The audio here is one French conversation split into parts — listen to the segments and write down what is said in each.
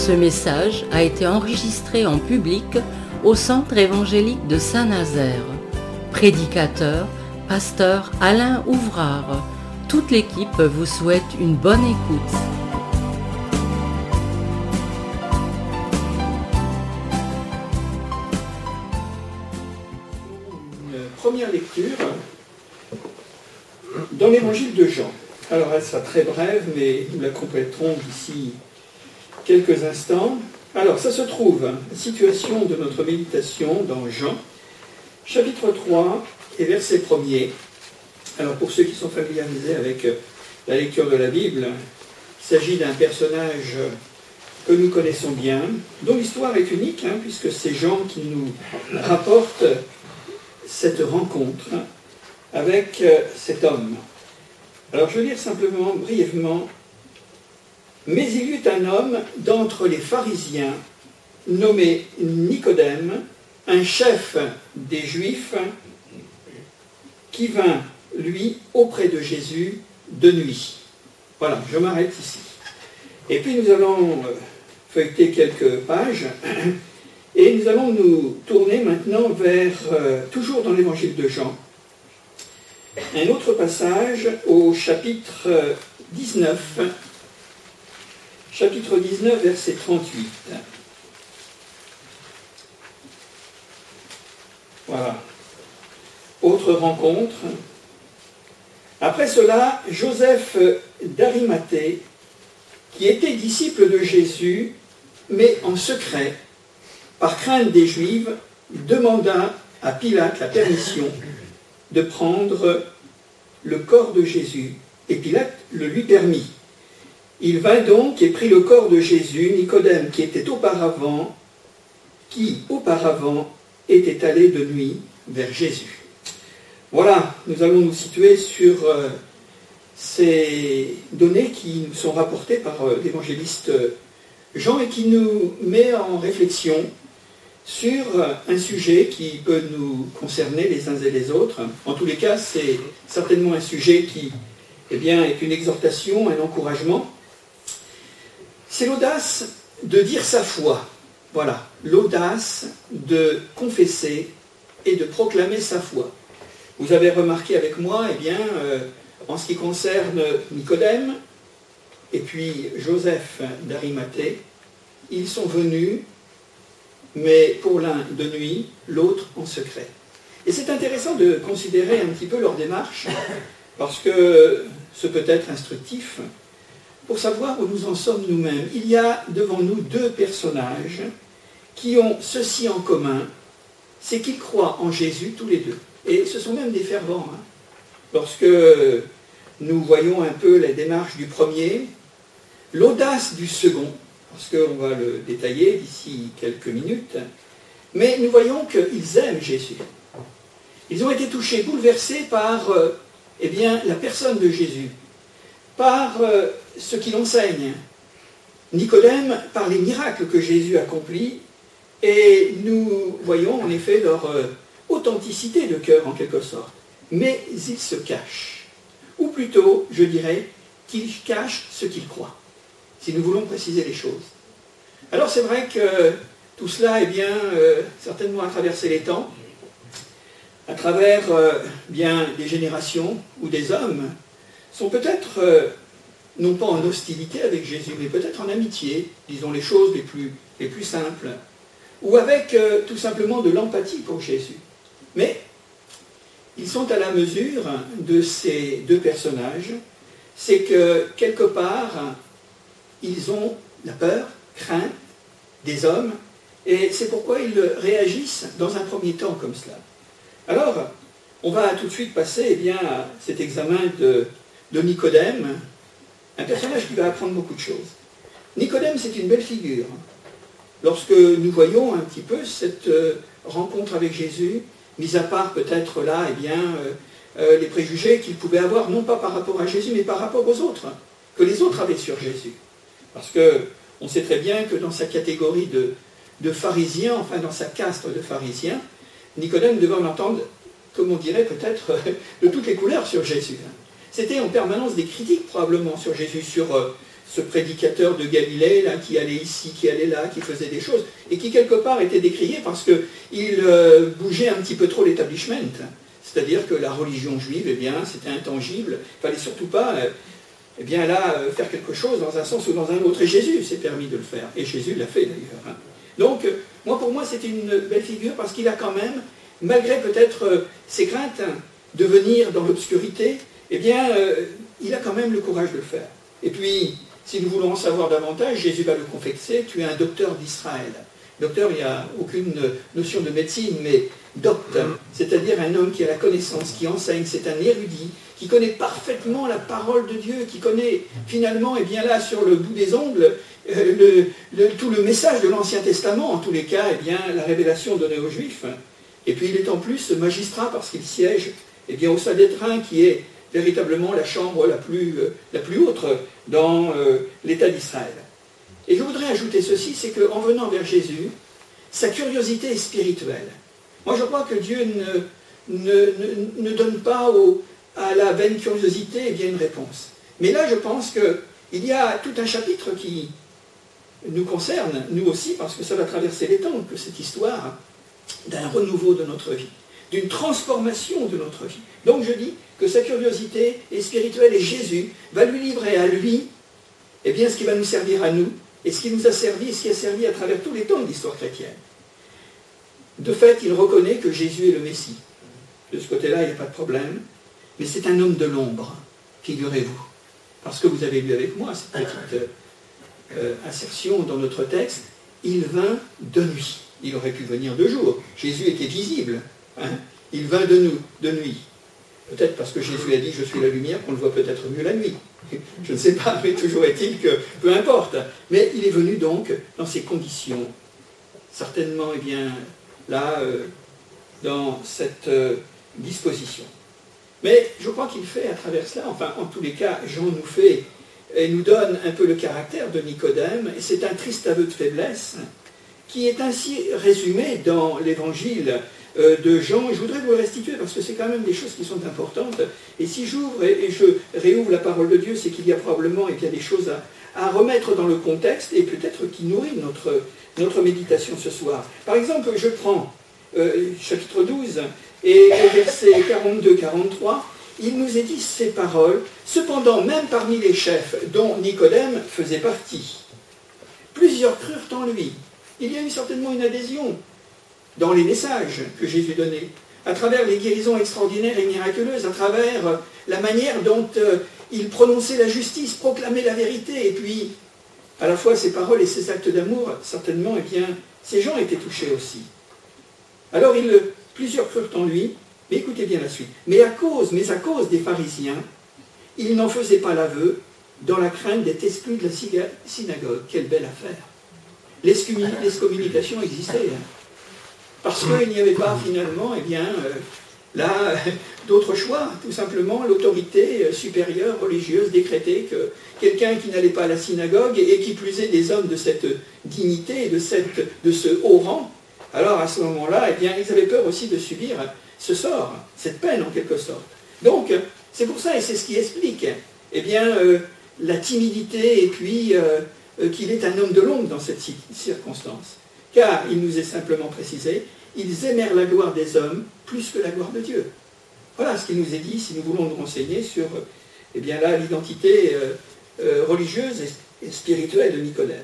Ce message a été enregistré en public au Centre évangélique de Saint-Nazaire. Prédicateur, pasteur Alain Ouvrard. Toute l'équipe vous souhaite une bonne écoute. Une première lecture dans l'évangile de Jean. Alors elle sera très brève, mais nous la compléterons d'ici quelques instants. Alors ça se trouve, la situation de notre méditation dans Jean, chapitre 3 et verset 1er. Alors pour ceux qui sont familiarisés avec la lecture de la Bible, il s'agit d'un personnage que nous connaissons bien, dont l'histoire est unique, puisque c'est Jean qui nous rapporte cette rencontre avec cet homme. Alors je vais lire simplement, brièvement. « Mais il y eut un homme d'entre les pharisiens, nommé Nicodème, un chef des Juifs, qui vint, lui, auprès de Jésus de nuit. » Voilà, je m'arrête ici. Et puis nous allons feuilleter quelques pages, et nous allons nous tourner maintenant vers, toujours dans l'évangile de Jean, un autre passage au chapitre 19, verset 38. Voilà. Autre rencontre. Après cela, Joseph d'Arimathée, qui était disciple de Jésus, mais en secret, par crainte des Juifs, demanda à Pilate la permission de prendre le corps de Jésus. Et Pilate le lui permit. Il vint donc et prit le corps de Jésus. Nicodème, qui auparavant était allé de nuit vers Jésus. Voilà, nous allons nous situer sur ces données qui nous sont rapportées par l'évangéliste Jean et qui nous met en réflexion sur un sujet qui peut nous concerner les uns et les autres. En tous les cas, c'est certainement un sujet qui est une exhortation, un encouragement. C'est l'audace de dire sa foi. Voilà, l'audace de confesser et de proclamer sa foi. Vous avez remarqué avec moi, en ce qui concerne Nicodème et puis Joseph d'Arimathée, ils sont venus, mais pour l'un de nuit, l'autre en secret. Et c'est intéressant de considérer un petit peu leur démarche, parce que ce peut être instructif, pour savoir où nous en sommes nous-mêmes. Il y a devant nous deux personnages qui ont ceci en commun, c'est qu'ils croient en Jésus tous les deux. Et ce sont même des fervents. Lorsque nous voyons un peu la démarche du premier, l'audace du second, parce qu'on va le détailler d'ici quelques minutes, mais nous voyons qu'ils aiment Jésus. Ils ont été touchés, bouleversés par la personne de Jésus, par ce qu'il enseigne. Nicodème, par les miracles que Jésus accomplit, et nous voyons en effet leur authenticité de cœur en quelque sorte. Mais ils se cachent, ou plutôt, je dirais, qu'ils cachent ce qu'ils croient, si nous voulons préciser les choses. Alors c'est vrai que tout cela certainement a traversé les temps, à travers des générations où des hommes sont peut-être non pas en hostilité avec Jésus, mais peut-être en amitié, disons les choses les plus simples, ou avec tout simplement de l'empathie pour Jésus. Mais ils sont à la mesure de ces deux personnages, c'est que quelque part, ils ont la peur, crainte des hommes, et c'est pourquoi ils réagissent dans un premier temps comme cela. Alors, on va tout de suite passer à cet examen de Nicodème, un personnage qui va apprendre beaucoup de choses. Nicodème, c'est une belle figure. Lorsque nous voyons un petit peu cette rencontre avec Jésus, mis à part peut-être là, les préjugés qu'il pouvait avoir, non pas par rapport à Jésus, mais par rapport aux autres, que les autres avaient sur Jésus. Parce qu'on sait très bien que dans sa catégorie de pharisiens, enfin dans sa caste de pharisiens, Nicodème devait en entendre, comme on dirait peut-être, de toutes les couleurs sur Jésus. C'était en permanence des critiques probablement sur Jésus, sur ce prédicateur de Galilée, là, qui allait ici, qui allait là, qui faisait des choses, et qui quelque part était décrié parce qu'il bougeait un petit peu trop l'établissement. C'est-à-dire que la religion juive, eh bien, c'était intangible, il ne fallait surtout pas eh bien, là, faire quelque chose dans un sens ou dans un autre. Et Jésus s'est permis de le faire, et Jésus l'a fait d'ailleurs. Hein. Donc, pour moi, c'était une belle figure parce qu'il a quand même, malgré peut-être ses craintes de venir dans l'obscurité, eh bien, il a quand même le courage de le faire. Et puis, si nous voulons en savoir davantage, Jésus va le confesser, tu es un docteur d'Israël. Docteur, il n'y a aucune notion de médecine, mais docteur, c'est-à-dire un homme qui a la connaissance, qui enseigne, c'est un érudit, qui connaît parfaitement la parole de Dieu, qui connaît finalement, et bien là, sur le bout des ongles, tout le message de l'Ancien Testament, en tous les cas, eh bien, la révélation donnée aux Juifs. Et puis il est en plus magistrat parce qu'il siège eh bien, au Sanhédrin, qui est véritablement la chambre la plus haute dans l'État d'Israël. Et je voudrais ajouter ceci, c'est qu'en venant vers Jésus, sa curiosité est spirituelle. Moi je crois que Dieu ne donne pas à la vaine curiosité eh bien, une réponse. Mais là je pense qu'il y a tout un chapitre qui nous concerne, nous aussi, parce que ça va traverser les temps, que cette histoire d'un renouveau de notre vie, d'une transformation de notre vie. Donc je dis que sa curiosité est spirituelle et Jésus va lui livrer à lui eh bien, ce qui va nous servir à nous, et ce qui nous a servi, et ce qui a servi à travers tous les temps de l'histoire chrétienne. De fait, il reconnaît que Jésus est le Messie. De ce côté-là, il n'y a pas de problème, mais c'est un homme de l'ombre, figurez-vous. Parce que vous avez lu avec moi cette petite assertion dans notre texte, il vint de nuit. Il aurait pu venir de jour. Jésus était visible. Hein. Il vint de nuit. Peut-être parce que Jésus a dit « je suis la lumière » qu'on le voit peut-être mieux la nuit. Je ne sais pas, mais toujours est-il que, peu importe. Mais il est venu donc dans ces conditions, certainement, eh bien, là, dans cette disposition. Mais je crois qu'il fait à travers cela, enfin, en tous les cas, Jean nous fait et nous donne un peu le caractère de Nicodème, et c'est un triste aveu de faiblesse qui est ainsi résumé dans l'évangile de Jean. Je voudrais vous le restituer parce que c'est quand même des choses qui sont importantes. Et si j'ouvre et je réouvre la parole de Dieu, c'est qu'il y a probablement et qu'il y a des choses à remettre dans le contexte et peut-être qui nourrit notre méditation ce soir. Par exemple, je prends chapitre 12 et versets 42-43. Il nous est dit ces paroles, cependant même parmi les chefs dont Nicodème faisait partie, plusieurs crurent en lui. Il y a eu certainement une adhésion dans les messages que Jésus donnait, à travers les guérisons extraordinaires et miraculeuses, à travers la manière dont il prononçait la justice, proclamait la vérité, et puis à la fois ses paroles et ses actes d'amour, certainement, eh bien, ces gens étaient touchés aussi. Alors plusieurs crurent en lui, mais écoutez bien la suite. Mais à cause des pharisiens, il n'en faisait pas l'aveu dans la crainte d'être exclu de la synagogue. Quelle belle affaire. L'excommunication existait. Hein. Parce qu'il n'y avait pas finalement, eh bien, là, d'autres choix. Tout simplement, l'autorité supérieure religieuse décrétait que quelqu'un qui n'allait pas à la synagogue, et qui plus est des hommes de cette dignité, de ce haut rang, alors à ce moment-là, eh bien, ils avaient peur aussi de subir ce sort, cette peine en quelque sorte. Donc, c'est pour ça, et c'est ce qui explique, eh bien, la timidité, et puis qu'il est un homme de l'ombre dans cette circonstance. Car, il nous est simplement précisé, ils aimèrent la gloire des hommes plus que la gloire de Dieu. Voilà ce qu'il nous est dit, si nous voulons nous renseigner sur, eh bien là, l'identité religieuse et spirituelle de Nicodème.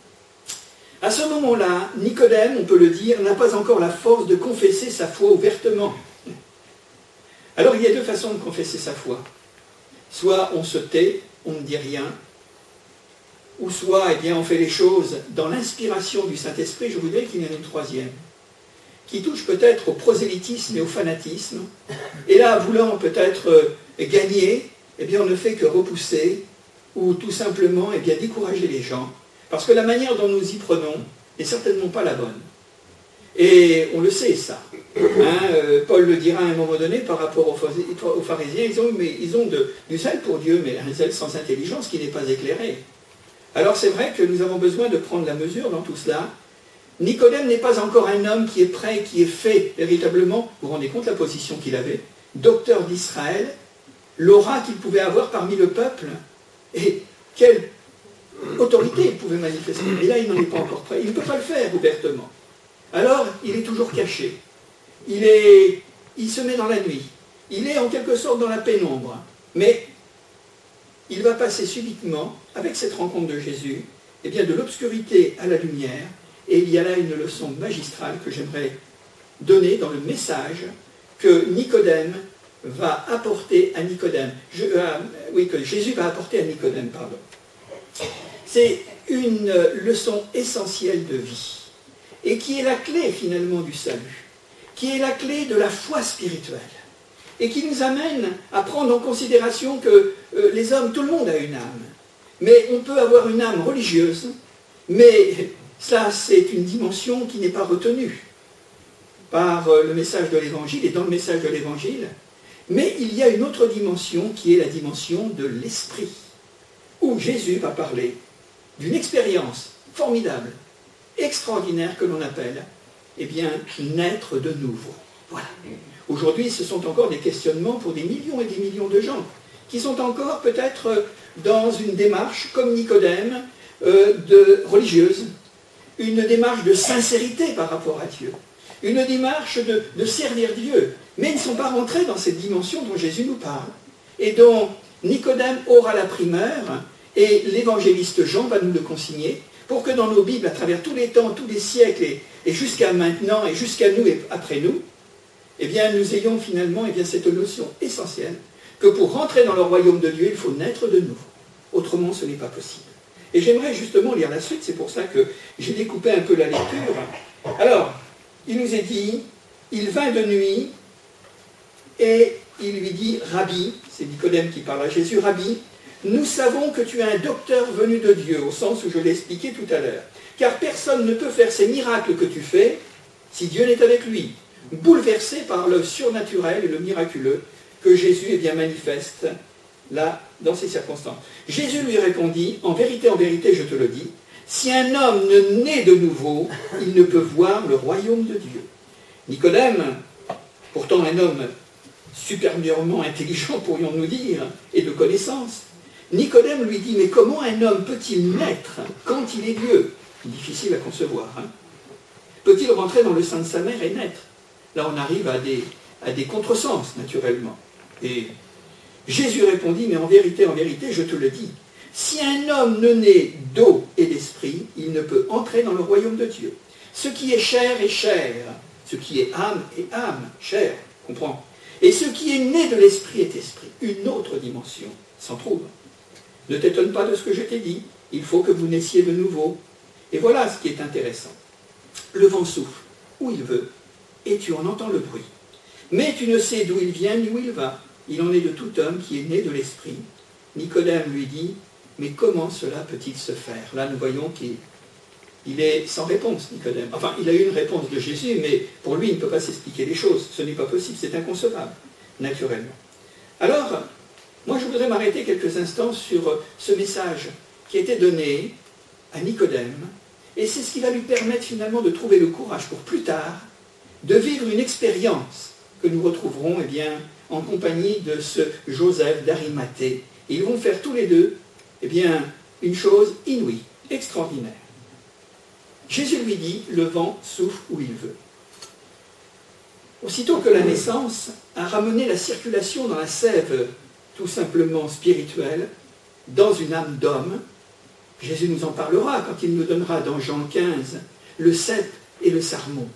À ce moment-là, Nicodème, on peut le dire, n'a pas encore la force de confesser sa foi ouvertement. Alors il y a deux façons de confesser sa foi. Soit on se tait, on ne dit rien, ou soit eh bien, on fait les choses dans l'inspiration du Saint-Esprit. Je voudrais qu'il y en ait une troisième, qui touche peut-être au prosélytisme et au fanatisme. Et là, voulant peut-être gagner, eh bien, on ne fait que repousser, ou tout simplement eh bien, décourager les gens. Parce que la manière dont nous y prenons n'est certainement pas la bonne. Et on le sait, ça. Hein, Paul le dira à un moment donné par rapport aux pharisiens, ils ont du zèle pour Dieu, mais un zèle sans intelligence qui n'est pas éclairé. Alors c'est vrai que nous avons besoin de prendre la mesure dans tout cela. Nicodème n'est pas encore un homme qui est prêt, qui est fait véritablement, vous vous rendez compte la position qu'il avait, docteur d'Israël, l'aura qu'il pouvait avoir parmi le peuple. Et quelle autorité il pouvait manifester. Mais là, il n'en est pas encore prêt. Il ne peut pas le faire ouvertement. Alors, il est toujours caché. Il se met dans la nuit. Il est en quelque sorte dans la pénombre. Mais il va passer subitement, avec cette rencontre de Jésus, eh bien, de l'obscurité à la lumière. Et il y a là une leçon magistrale que j'aimerais donner dans le message que Nicodème va apporter à Nicodème. Que Jésus va apporter à Nicodème, pardon. C'est une leçon essentielle de vie, et qui est la clé finalement du salut, qui est la clé de la foi spirituelle, et qui nous amène à prendre en considération que les hommes, tout le monde a une âme, mais on peut avoir une âme religieuse, mais ça c'est une dimension qui n'est pas retenue par le message de l'Évangile et dans le message de l'Évangile, mais il y a une autre dimension qui est la dimension de l'esprit, où Jésus va parler d'une expérience formidable, extraordinaire que l'on appelle, eh bien, naître de nouveau. Voilà. Aujourd'hui, ce sont encore des questionnements pour des millions et des millions de gens qui sont encore peut-être dans une démarche, comme Nicodème, religieuse, une démarche de sincérité par rapport à Dieu, une démarche de servir Dieu, mais ils ne sont pas rentrés dans cette dimension dont Jésus nous parle, et dont Nicodème aura la primeur, et l'évangéliste Jean va nous le consigner, pour que dans nos Bibles, à travers tous les temps, tous les siècles, et jusqu'à maintenant, et jusqu'à nous et après nous, eh bien, nous ayons finalement cette notion essentielle, que pour rentrer dans le royaume de Dieu, il faut naître de nouveau. Autrement, ce n'est pas possible. Et j'aimerais justement lire la suite, c'est pour ça que j'ai découpé un peu la lecture. Alors, il nous est dit, il vint de nuit, et il lui dit, Rabbi, c'est Nicodème qui parle à Jésus, Rabbi, nous savons que tu es un docteur venu de Dieu, au sens où je l'ai expliqué tout à l'heure. Car personne ne peut faire ces miracles que tu fais si Dieu n'est avec lui. Bouleversé par le surnaturel et le miraculeux que Jésus est bien manifeste là, dans ces circonstances. Jésus lui répondit, en vérité, je te le dis, si un homme ne naît de nouveau, il ne peut voir le royaume de Dieu. Nicodème, pourtant un homme supérieurement intelligent, pourrions-nous dire, et de connaissance, Nicodème lui dit, mais comment un homme peut-il naître quand il est Dieu? Difficile à concevoir. Hein? Peut-il rentrer dans le sein de sa mère et naître? Là, on arrive à des contresens, naturellement. Et Jésus répondit, mais en vérité, je te le dis, si un homme ne naît d'eau et d'esprit, il ne peut entrer dans le royaume de Dieu. Ce qui est chair est chair, ce qui est âme, chair, comprends? Et ce qui est né de l'esprit est esprit, une autre dimension s'en trouve. Ne t'étonne pas de ce que je t'ai dit, il faut que vous naissiez de nouveau. Et voilà ce qui est intéressant. Le vent souffle où il veut, et tu en entends le bruit. Mais tu ne sais d'où il vient ni où il va. Il en est de tout homme qui est né de l'esprit. Nicodème lui dit, mais comment cela peut-il se faire? Là, nous voyons qu'il est sans réponse, Nicodème. Enfin, il a eu une réponse de Jésus, mais pour lui, il ne peut pas s'expliquer les choses. Ce n'est pas possible, c'est inconcevable, naturellement. Alors, moi, je voudrais m'arrêter quelques instants sur ce message qui a été donné à Nicodème, et c'est ce qui va lui permettre finalement de trouver le courage pour plus tard de vivre une expérience que nous retrouverons en compagnie de ce Joseph d'Arimathée. Et ils vont faire tous les deux une chose inouïe, extraordinaire. Jésus lui dit, le vent souffle où il veut. Aussitôt que la naissance a ramené la circulation dans la sève tout simplement spirituelle, dans une âme d'homme, Jésus nous en parlera quand il nous donnera dans Jean 15 le cep et le sarment.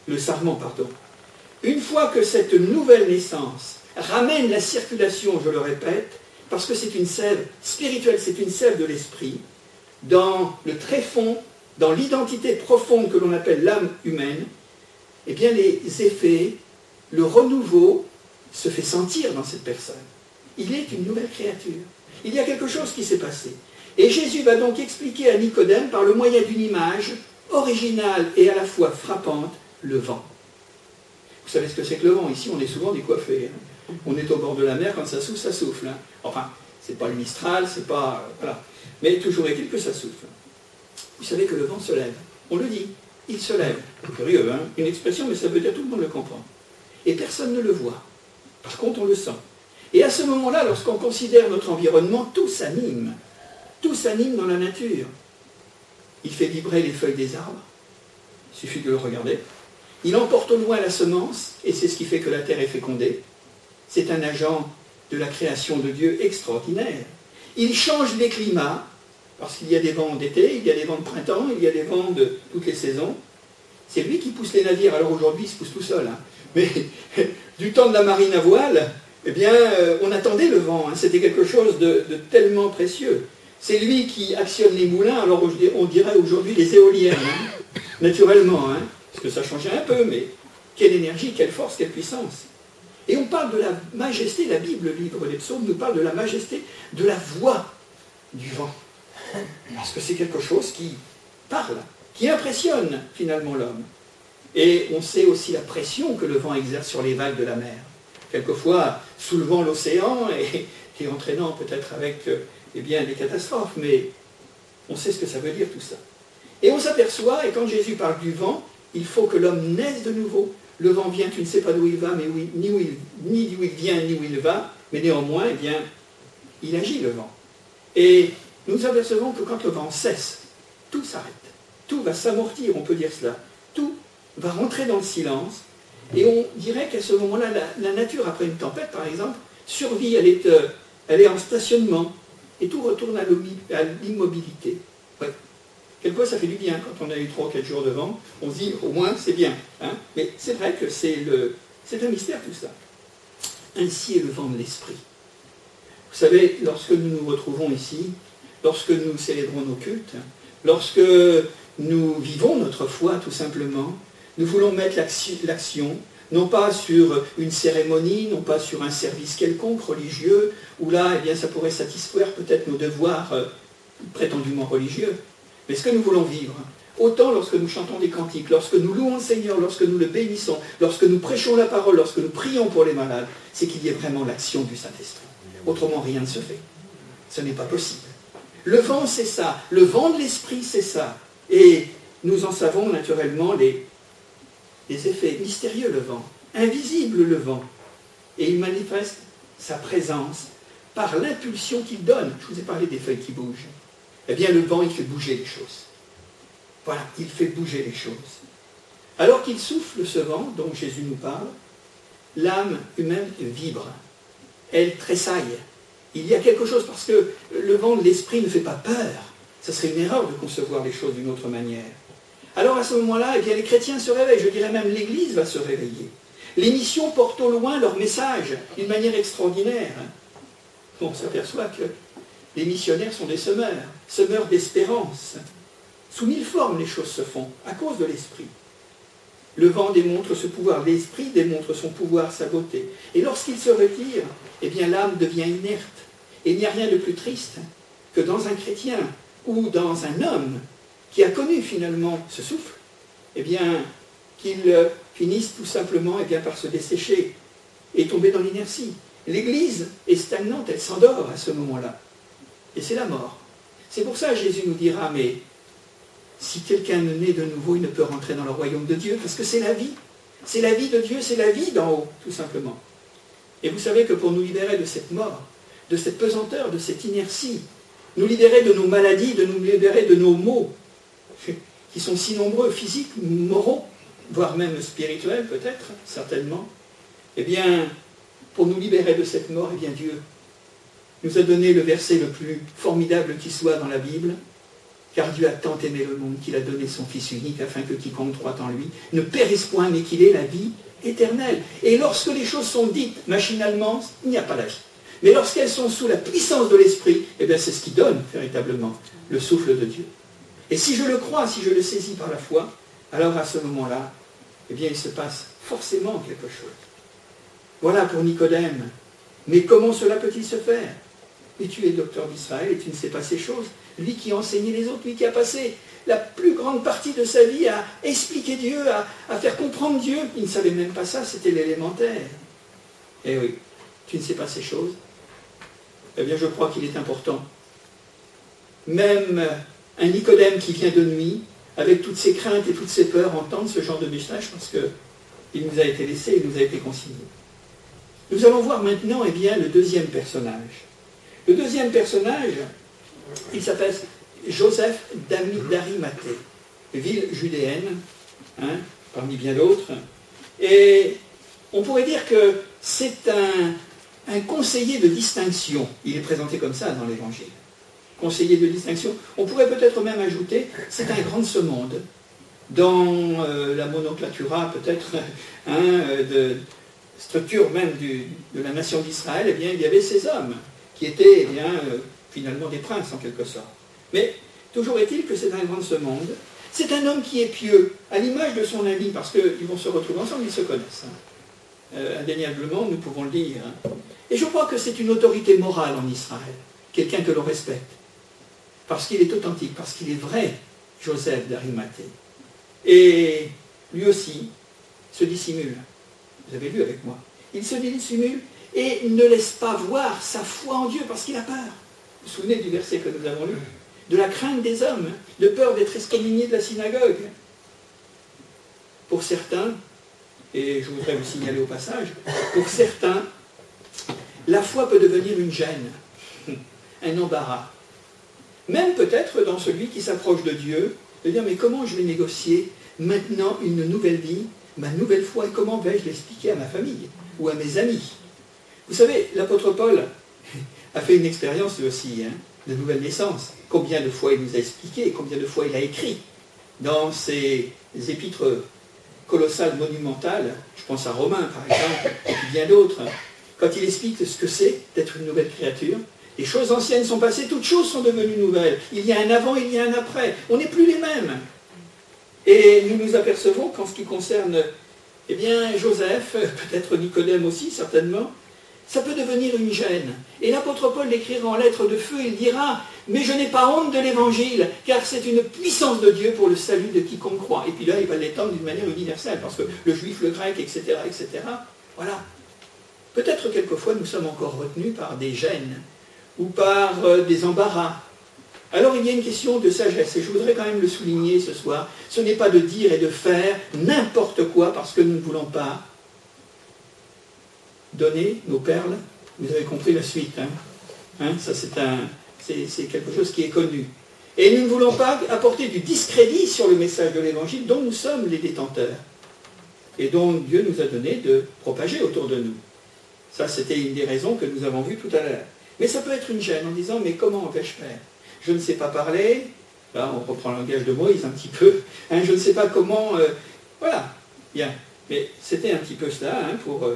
Une fois que cette nouvelle naissance ramène la circulation, je le répète, parce que c'est une sève spirituelle, c'est une sève de l'esprit, dans le tréfonds, dans l'identité profonde que l'on appelle l'âme humaine, eh bien les effets, le renouveau se fait sentir dans cette personne. Il est une nouvelle créature. Il y a quelque chose qui s'est passé. Et Jésus va donc expliquer à Nicodème, par le moyen d'une image originale et à la fois frappante, le vent. Vous savez ce que c'est que le vent? Ici, on est souvent décoiffés. Hein. On est au bord de la mer, quand ça souffle, ça souffle. Hein. Enfin, c'est pas le Mistral, c'est pas... voilà. Mais toujours est-il que ça souffle. Vous savez que le vent se lève. On le dit, il se lève. C'est curieux, hein? Une expression, mais ça veut dire tout le monde le comprend. Et personne ne le voit. Par contre, on le sent. Et à ce moment-là, lorsqu'on considère notre environnement, tout s'anime. Tout s'anime dans la nature. Il fait vibrer les feuilles des arbres. Il suffit de le regarder. Il emporte au loin la semence, et c'est ce qui fait que la terre est fécondée. C'est un agent de la création de Dieu extraordinaire. Il change les climats, parce qu'il y a des vents d'été, il y a des vents de printemps, il y a des vents de toutes les saisons. C'est lui qui pousse les navires. Alors aujourd'hui, il se pousse tout seul. Hein. Mais du temps de la marine à voile, eh bien, on attendait le vent. Hein. C'était quelque chose de tellement précieux. C'est lui qui actionne les moulins. Alors on dirait aujourd'hui les éoliennes, hein, naturellement. Hein, parce que ça changeait un peu, mais quelle énergie, quelle force, quelle puissance. Et on parle de la majesté, la Bible, le livre des psaumes, nous parle de la majesté, de la voix du vent. Parce que c'est quelque chose qui parle, qui impressionne finalement l'homme. Et on sait aussi la pression que le vent exerce sur les vagues de la mer. Quelquefois soulevant l'océan et entraînant peut-être avec eh bien, des catastrophes, mais on sait ce que ça veut dire tout ça. Et on s'aperçoit, et quand Jésus parle du vent, il faut que l'homme naisse de nouveau. Le vent vient, tu ne sais pas d'où il va, mais ni d'où il vient, ni où il va, mais néanmoins, eh bien, il agit le vent. Et nous apercevons que quand le vent cesse, tout s'arrête. Tout va s'amortir, on peut dire cela. Tout va rentrer dans le silence. Et on dirait qu'à ce moment-là, la nature, après une tempête, par exemple, survit, elle est en stationnement. Et tout retourne à l'immobilité. Ouais. Quelquefois, ça fait du bien. Quand on a eu 3 ou 4 jours de vent, on se dit, au moins, c'est bien. Hein. Mais c'est vrai que c'est un mystère, tout ça. Ainsi est le vent de l'esprit. Vous savez, lorsque nous nous retrouvons ici, lorsque nous célébrons nos cultes, lorsque nous vivons notre foi, tout simplement, nous voulons mettre l'action, non pas sur une cérémonie, non pas sur un service quelconque religieux, où là, eh bien, ça pourrait satisfaire peut-être nos devoirs prétendument religieux, mais ce que nous voulons vivre, autant lorsque nous chantons des cantiques, lorsque nous louons le Seigneur, lorsque nous le bénissons, lorsque nous prêchons la parole, lorsque nous prions pour les malades, c'est qu'il y ait vraiment l'action du Saint-Esprit. Autrement, rien ne se fait. Ce n'est pas possible. Le vent, c'est ça. Le vent de l'esprit, c'est ça. Et nous en savons naturellement les effets mystérieux, le vent, invisible, le vent. Et il manifeste sa présence par l'impulsion qu'il donne. Je vous ai parlé des feuilles qui bougent. Eh bien, le vent, il fait bouger les choses. Voilà, il fait bouger les choses. Alors qu'il souffle ce vent, dont Jésus nous parle, l'âme humaine vibre. Elle tressaille. Il y a quelque chose, parce que le vent de l'esprit ne fait pas peur. Ce serait une erreur de concevoir les choses d'une autre manière. Alors à ce moment-là, eh bien, les chrétiens se réveillent, je dirais même l'Église va se réveiller. Les missions portent au loin leur message d'une manière extraordinaire. On s'aperçoit que les missionnaires sont des semeurs d'espérance. Sous 1000 formes, les choses se font, à cause de l'esprit. Le vent démontre ce pouvoir, l'esprit démontre son pouvoir, sa beauté. Et lorsqu'il se retire, eh bien l'âme devient inerte. Et il n'y a rien de plus triste que dans un chrétien ou dans un homme qui a connu finalement ce souffle, eh bien qu'il finisse tout simplement eh bien, par se dessécher et tomber dans l'inertie. L'Église est stagnante, elle s'endort à ce moment-là. Et c'est la mort. C'est pour ça que Jésus nous dira, mais si quelqu'un ne naît de nouveau, il ne peut rentrer dans le royaume de Dieu, parce que c'est la vie. C'est la vie de Dieu, c'est la vie d'en haut, tout simplement. Et vous savez que pour nous libérer de cette mort, de cette pesanteur, de cette inertie, nous libérer de nos maladies, de nous libérer de nos maux, qui sont si nombreux, physiques, moraux, voire même spirituels peut-être, certainement, eh bien, pour nous libérer de cette mort, eh bien Dieu nous a donné le verset le plus formidable qui soit dans la Bible, car Dieu a tant aimé le monde qu'il a donné son Fils unique, afin que quiconque croit en lui ne périsse point, mais qu'il ait la vie éternelle. Et lorsque les choses sont dites machinalement, il n'y a pas la vie. Mais lorsqu'elles sont sous la puissance de l'Esprit, eh bien c'est ce qui donne véritablement le souffle de Dieu. Et si je le crois, si je le saisis par la foi, alors à ce moment-là, eh bien il se passe forcément quelque chose. Voilà pour Nicodème. Mais comment cela peut-il se faire? Et tu es docteur d'Israël et tu ne sais pas ces choses. Lui qui a enseigné les autres, lui qui a passé la plus grande partie de sa vie à expliquer Dieu, à faire comprendre Dieu, il ne savait même pas ça, c'était l'élémentaire. Eh oui, tu ne sais pas ces choses. Eh bien, je crois qu'il est important. Même un Nicodème qui vient de nuit, avec toutes ses craintes et toutes ses peurs, entendre ce genre de message, parce qu'il nous a été laissé, il nous a été consigné. Nous allons voir maintenant eh bien, le deuxième personnage. Le deuxième personnage, Il s'appelle Joseph d'Arimathée, ville judéenne, hein, parmi bien d'autres. Et on pourrait dire que c'est un conseiller de distinction. Il est présenté comme ça dans l'Évangile. Conseiller de distinction. On pourrait peut-être même ajouter, c'est un grand de ce monde. Dans la mononclatura, peut-être, de structure même de la nation d'Israël, eh bien, il y avait ces hommes qui étaient, eh bien, finalement des princes en quelque sorte. Mais toujours est-il que c'est un grand de ce monde. C'est un homme qui est pieux, à l'image de son ami, parce qu'ils vont se retrouver ensemble, ils se connaissent. Indéniablement, nous pouvons le dire. Et je crois que c'est une autorité morale en Israël, quelqu'un que l'on respecte, parce qu'il est authentique, parce qu'il est vrai, Joseph d'Arimathée. Et lui aussi se dissimule. Vous avez lu avec moi. Il se dissimule et ne laisse pas voir sa foi en Dieu, parce qu'il a peur. Vous vous souvenez du verset que nous avons lu? De la crainte des hommes, de peur d'être excommunié de la synagogue. Pour certains, et je voudrais vous signaler au passage, pour certains, la foi peut devenir une gêne, un embarras. Même peut-être dans celui qui s'approche de Dieu, de dire, mais comment je vais négocier maintenant une nouvelle vie, ma nouvelle foi, et comment vais-je l'expliquer à ma famille ou à mes amis? Vous savez, l'apôtre Paul a fait une expérience lui aussi, de nouvelle naissance. Combien de fois il nous a expliqué, combien de fois il a écrit dans ses épîtres colossales, monumentales, je pense à Romains par exemple, et puis bien d'autres, quand il explique ce que c'est d'être une nouvelle créature. Les choses anciennes sont passées, toutes choses sont devenues nouvelles. Il y a un avant, il y a un après. On n'est plus les mêmes. Et nous nous apercevons qu'en ce qui concerne, eh bien, Joseph, peut-être Nicodème aussi, certainement, ça peut devenir une gêne. Et l'apôtre Paul l'écrira en lettres de feu, il dira « Mais je n'ai pas honte de l'évangile, car c'est une puissance de Dieu pour le salut de quiconque croit. » Et puis là, il va l'étendre d'une manière universelle, parce que le juif, le grec, etc., etc., voilà. Peut-être quelquefois nous sommes encore retenus par des gênes, ou par des embarras. Alors il y a une question de sagesse, et je voudrais quand même le souligner ce soir. Ce n'est pas de dire et de faire n'importe quoi parce que nous ne voulons pas donner nos perles. Vous avez compris la suite. Ça c'est quelque chose qui est connu. Et nous ne voulons pas apporter du discrédit sur le message de l'Évangile dont nous sommes les détenteurs et dont Dieu nous a donné de propager autour de nous. Ça, c'était une des raisons que nous avons vues tout à l'heure. Mais ça peut être une gêne en disant, mais comment vais-je faire? Je ne sais pas parler, là on reprend le langage de Moïse un petit peu, je ne sais pas comment, voilà, bien. Mais c'était un petit peu cela, pour...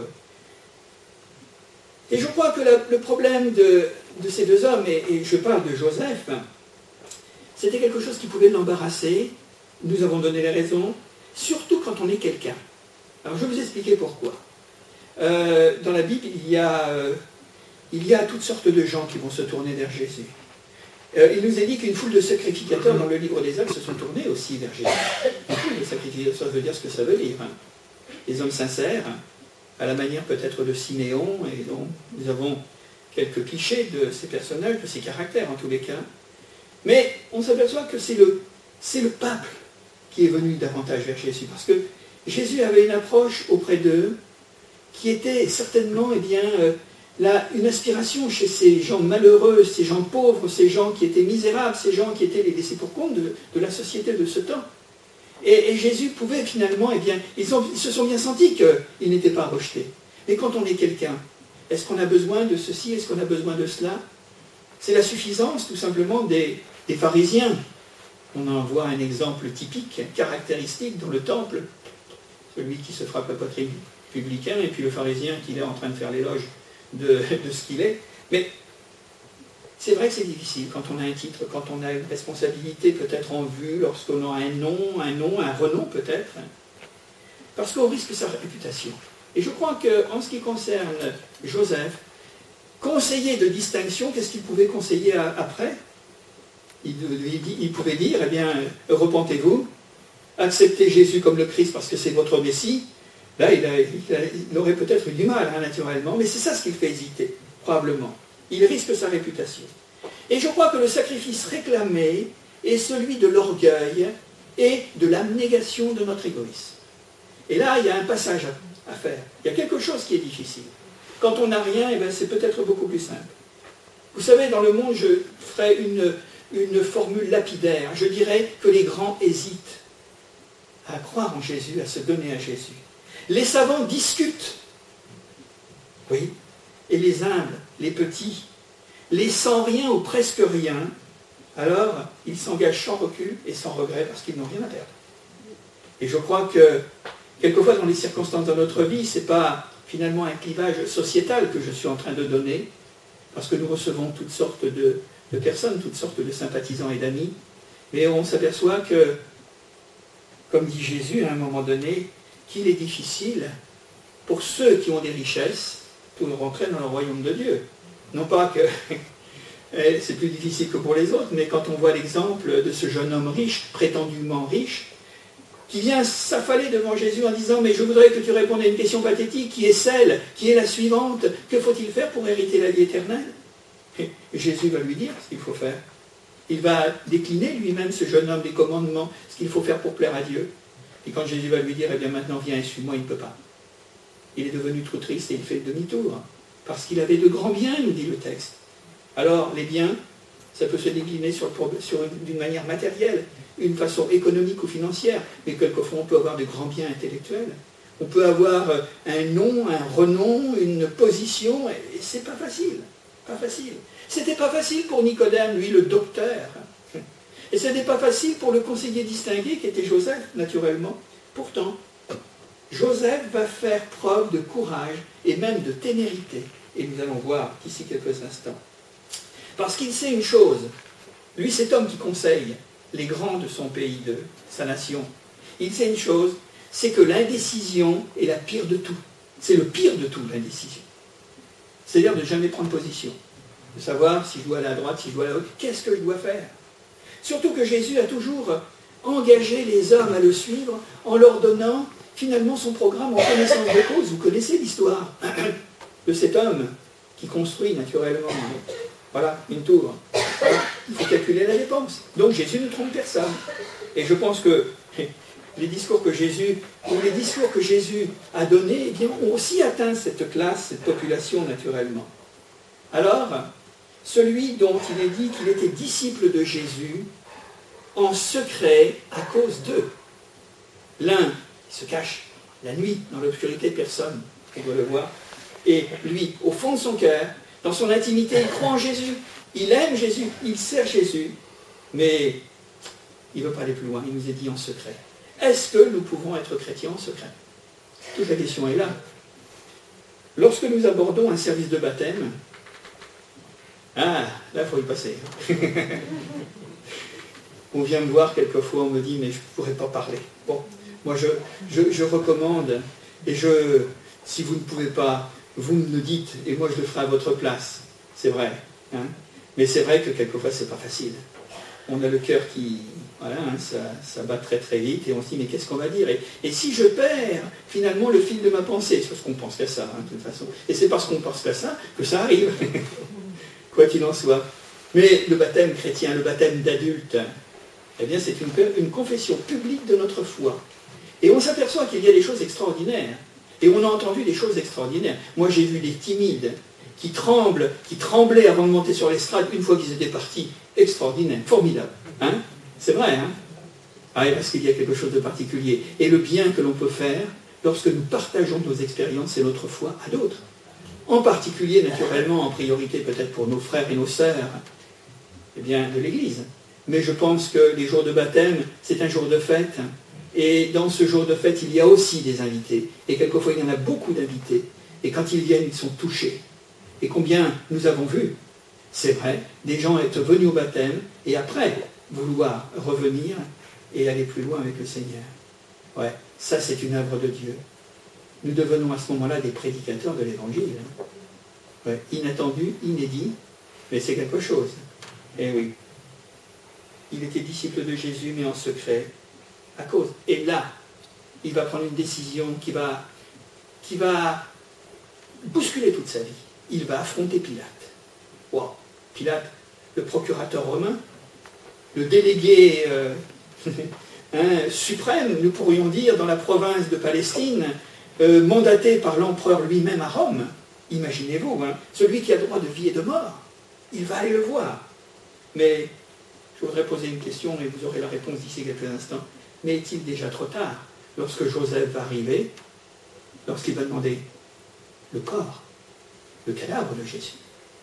Et je crois que le problème de ces deux hommes, et je parle de Joseph, c'était quelque chose qui pouvait l'embarrasser, nous avons donné les raisons, surtout quand on est quelqu'un. Alors je vais vous expliquer pourquoi. Dans la Bible, il y a toutes sortes de gens qui vont se tourner vers Jésus. Il nous est dit qu'une foule de sacrificateurs dans le livre des Actes se sont tournés aussi vers Jésus. Une foule de sacrificateurs, ça veut dire ce que ça veut dire. Des hommes sincères, à la manière peut-être de Siméon, et donc nous avons quelques clichés de ces personnages, de ces caractères en tous les cas. Mais on s'aperçoit que c'est le peuple qui est venu davantage vers Jésus, parce que Jésus avait une approche auprès d'eux qui était certainement, une aspiration chez ces gens malheureux, ces gens pauvres, ces gens qui étaient misérables, ces gens qui étaient les laissés pour compte de la société de ce temps. Et Jésus pouvait finalement, ils se sont bien sentis qu'ils n'étaient pas rejetés. Mais quand on est quelqu'un, est-ce qu'on a besoin de ceci, est-ce qu'on a besoin de cela? C'est la suffisance tout simplement des pharisiens. On en voit un exemple typique, caractéristique dans le temple, celui qui se frappe la poitrine publicain, et puis le pharisien qui est en train de faire l'éloge de ce qu'il est. Mais c'est vrai que c'est difficile quand on a un titre, quand on a une responsabilité peut-être en vue, lorsqu'on a un nom, un renom peut-être, parce qu'on risque sa réputation. Et je crois qu'en ce qui concerne Joseph, conseiller de distinction, qu'est-ce qu'il pouvait conseiller après? Il pouvait dire, repentez-vous, acceptez Jésus comme le Christ parce que c'est votre Messie. Là, il aurait peut-être eu du mal, naturellement, mais c'est ça ce qui le fait hésiter, probablement. Il risque sa réputation. Et je crois que le sacrifice réclamé est celui de l'orgueil et de l'abnégation de notre égoïsme. Et là, il y a un passage à faire. Il y a quelque chose qui est difficile. Quand on n'a rien, c'est peut-être beaucoup plus simple. Vous savez, dans le monde, je ferai une formule lapidaire. Je dirais que les grands hésitent à croire en Jésus, à se donner à Jésus. Les savants discutent. Oui. Et les humbles, les petits, les sans rien ou presque rien, alors ils s'engagent sans recul et sans regret parce qu'ils n'ont rien à perdre. Et je crois que, quelquefois dans les circonstances de notre vie, ce n'est pas finalement un clivage sociétal que je suis en train de donner, parce que nous recevons toutes sortes de personnes, toutes sortes de sympathisants et d'amis, mais on s'aperçoit que, comme dit Jésus à un moment donné, qu'il est difficile pour ceux qui ont des richesses pour rentrer dans le royaume de Dieu. Non pas que c'est plus difficile que pour les autres, mais quand on voit l'exemple de ce jeune homme riche, prétendument riche, qui vient s'affaler devant Jésus en disant « Mais je voudrais que tu répondes à une question pathétique qui est celle, qui est la suivante. Que faut-il faire pour hériter la vie éternelle ?» Et Jésus va lui dire ce qu'il faut faire. Il va décliner lui-même, ce jeune homme, des commandements, ce qu'il faut faire pour plaire à Dieu. Et quand Jésus va lui dire « Eh bien maintenant viens et suis-moi », il ne peut pas. Il est devenu trop triste et il fait le demi-tour. Parce qu'il avait de grands biens, nous dit le texte. Alors, les biens, ça peut se décliner d'une manière matérielle, une façon économique ou financière, mais quelquefois on peut avoir de grands biens intellectuels. On peut avoir un nom, un renom, une position, et c'est pas facile. Pas facile. C'était pas facile pour Nicodème, lui, le docteur. Et ce n'était pas facile pour le conseiller distingué qui était Joseph, naturellement. Pourtant, Joseph va faire preuve de courage et même de témérité. Et nous allons voir d'ici quelques instants. Parce qu'il sait une chose, lui, cet homme qui conseille les grands de son pays, de sa nation, il sait une chose, c'est que l'indécision est la pire de tout. C'est le pire de tout, l'indécision. C'est-à-dire de ne jamais prendre position. De savoir si je dois aller à droite, si je dois aller à gauche, qu'est-ce que je dois faire. Surtout que Jésus a toujours engagé les hommes à le suivre en leur donnant finalement son programme en connaissance de cause. Vous connaissez l'histoire de cet homme qui construit naturellement une tour. Voilà, il faut calculer la dépense. Donc Jésus ne trompe personne. Et je pense que les discours que Jésus a donnés, eh bien, ont aussi atteint cette classe, cette population naturellement. Alors, celui dont il est dit qu'il était disciple de Jésus, en secret à cause d'eux. L'un se cache la nuit dans l'obscurité, personne on doit le voir. Et lui, au fond de son cœur, dans son intimité, il croit en Jésus. Il aime Jésus, il sert Jésus, mais il ne veut pas aller plus loin, il nous est dit en secret. Est-ce que nous pouvons être chrétiens en secret? Toute la question est là. Lorsque nous abordons un service de baptême, là, il faut y passer. On vient me voir quelquefois, on me dit, mais je ne pourrais pas parler. Bon, moi je recommande, et si vous ne pouvez pas, vous me le dites, et moi je le ferai à votre place. C'est vrai. Hein, mais c'est vrai que quelquefois c'est pas facile. On a le cœur qui, ça bat très très vite, et on se dit, mais qu'est-ce qu'on va dire, et si je perds finalement le fil de ma pensée, c'est parce qu'on pense qu'à ça, de toute façon. Et c'est parce qu'on pense qu'à ça que ça arrive, quoi qu'il en soit. Mais le baptême chrétien, le baptême d'adulte, eh bien c'est une confession publique de notre foi. Et on s'aperçoit qu'il y a des choses extraordinaires. Et on a entendu des choses extraordinaires. Moi j'ai vu des timides qui tremblaient avant de monter sur l'estrade une fois qu'ils étaient partis. Extraordinaire, formidable. Hein, c'est vrai, hein? Ah, parce qu'il y a quelque chose de particulier. Et le bien que l'on peut faire lorsque nous partageons nos expériences et notre foi à d'autres. En particulier, naturellement, en priorité peut-être pour nos frères et nos sœurs, eh bien, de l'Église. Mais je pense que les jours de baptême, c'est un jour de fête. Et dans ce jour de fête, il y a aussi des invités. Et quelquefois, il y en a beaucoup d'invités. Et quand ils viennent, ils sont touchés. Et combien nous avons vu, c'est vrai, des gens être venus au baptême et après vouloir revenir et aller plus loin avec le Seigneur. Ouais, ça c'est une œuvre de Dieu. Nous devenons à ce moment-là des prédicateurs de l'Évangile. Ouais, inattendu, inédit, mais c'est quelque chose. Eh oui. Il était disciple de Jésus, mais en secret, à cause. Et là, il va prendre une décision qui va bousculer toute sa vie. Il va affronter Pilate. Wow. Pilate, le procurateur romain, le délégué suprême, nous pourrions dire, dans la province de Palestine, mandaté par l'empereur lui-même à Rome. Imaginez-vous, celui qui a le droit de vie et de mort. il va aller le voir. Mais je voudrais poser une question et vous aurez la réponse d'ici quelques instants. Mais est-il déjà trop tard lorsque Joseph va arriver, lorsqu'il va demander le corps, le cadavre de Jésus?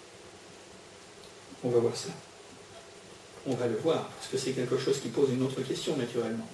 On va voir ça. On va le voir, parce que c'est quelque chose qui pose une autre question, naturellement.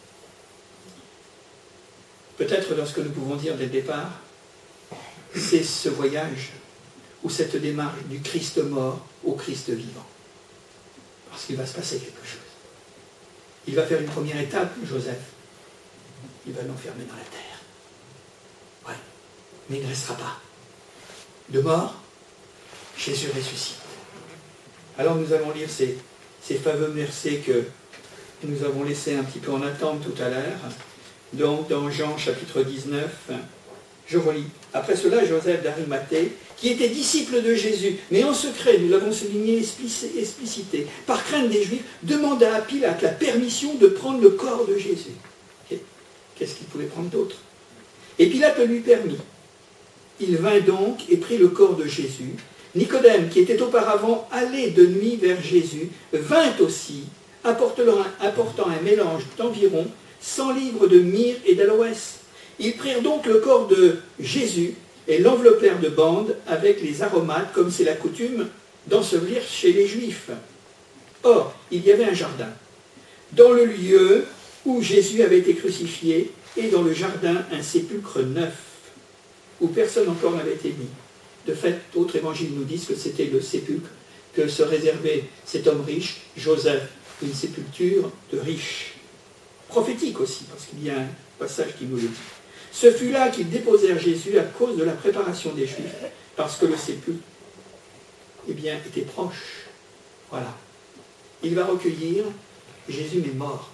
Peut-être dans ce que nous pouvons dire dès le départ, c'est ce voyage ou cette démarche du Christ mort au Christ vivant. Parce qu'il va se passer quelque chose. Il va faire une première étape, Joseph. Il va l'enfermer dans la terre. Ouais. Mais il ne restera pas. De mort, Jésus ressuscite. Alors nous allons lire ces fameux versets que nous avons laissés un petit peu en attente tout à l'heure. Donc dans Jean chapitre 19, je relis. Après cela, Joseph d'Arimathée, qui était disciple de Jésus, mais en secret, nous l'avons souligné, explicité, par crainte des Juifs, demanda à Pilate la permission de prendre le corps de Jésus. Qu'est-ce qu'il pouvait prendre d'autre? Et Pilate le lui permit. Il vint donc et prit le corps de Jésus. Nicodème, qui était auparavant allé de nuit vers Jésus, vint aussi, apportant un mélange d'environ 100 livres de myrrhe et d'aloès. Ils prirent donc le corps de Jésus et l'enveloppèrent de bandes avec les aromates, comme c'est la coutume d'ensevelir chez les Juifs. Or, il y avait un jardin, dans le lieu où Jésus avait été crucifié, et dans le jardin un sépulcre neuf, où personne encore n'avait été mis. De fait, d'autres évangiles nous disent que c'était le sépulcre que se réservait cet homme riche, Joseph, une sépulture de riche. Prophétique aussi, parce qu'il y a un passage qui nous le dit. Ce fut là qu'ils déposèrent Jésus à cause de la préparation des Juifs, parce que le sépulcre, était proche. Voilà. Il va recueillir Jésus, mais mort.